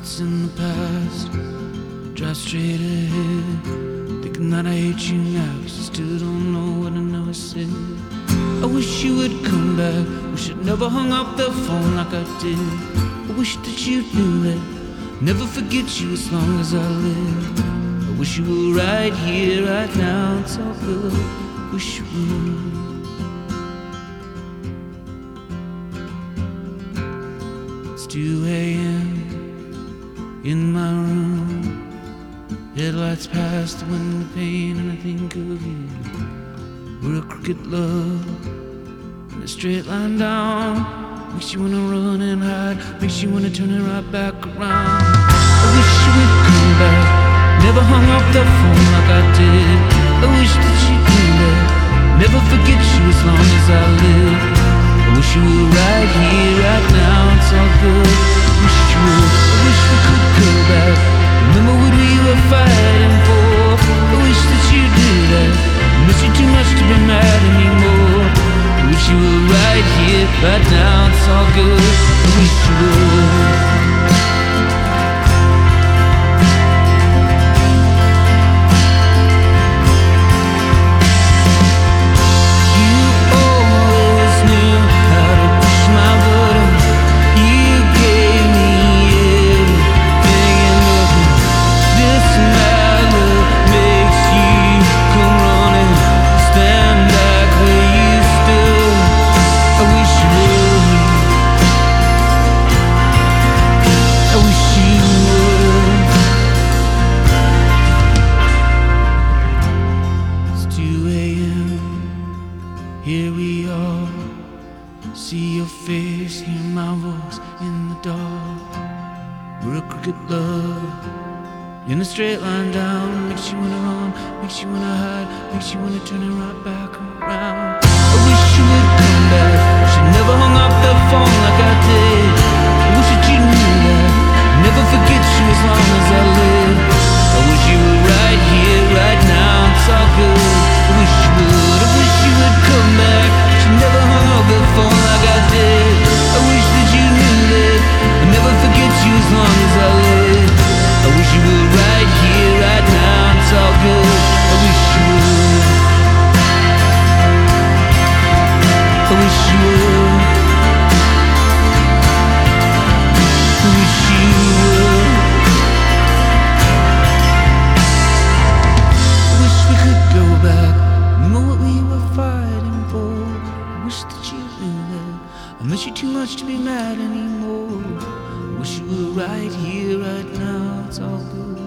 What's in the past? Drive straight ahead, thinking that I hate you now, 'cause you still don't know what I never said. I wish you would come back, wish I'd never hung up the phone like I did. I wish that you knew that never forget you as long as I live. I wish you were right here, right now, it's all good. Wish you would. It's 2 a.m. in my room, headlights past the window pane, and I think of you. We're a crooked love in a straight line down. Makes you wanna run and hide, makes you wanna turn it right back around. I wish you would come back, never hung up the phone like I did. I wish that you knew that, never forget you as long as I live. I wish you were right here, right now, it's all good. I wish you would, I wish we could go back. Remember what we were fighting for. I wish that you knew that, I miss you too much to be mad anymore. I wish you were right here, right now, it's all good. I wish you would. Here we are, see your face, hear my voice in the dark. We're a crooked love in a straight line down. Makes you wanna run, makes you wanna hide, makes you wanna turn it right back around. I wish you would come back, wish I never hung up the phone like I did. I wish that you knew that, never forget you as long as I live. I wish you were right here, right now, it's all good. I wish you would, I wish you would come back. She never hung up the phone like I did. I wish that you knew that, I'll never forget you as long as I live. I wish you were right here, right now, it's all good. I wish you would. I wish you would. I wish you would. I wish we could go back, remember what we were fighting for. I wish that you knew that, I miss you too much to be mad anymore. I wish you were right here, right now, it's all good.